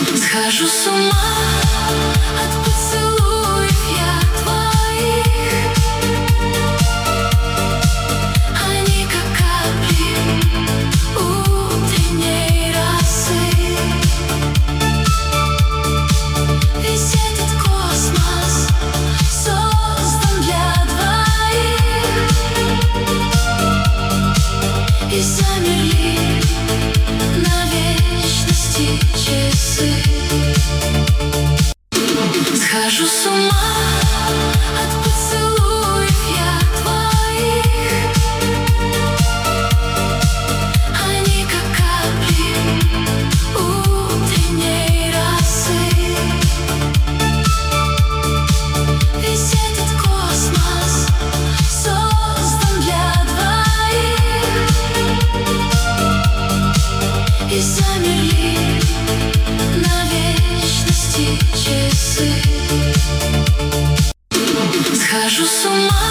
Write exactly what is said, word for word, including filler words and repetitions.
Схожу с ума от поцелуев я твоих. Они как капли утренней росы. Весь этот космос создан для двоих. И замерли на вечности часы. Схожу с ума от поцелуев я твоих. Они как капли утренней росы. Весь этот космос создан для двоих. И замерли на вечности часы. Схожу с ума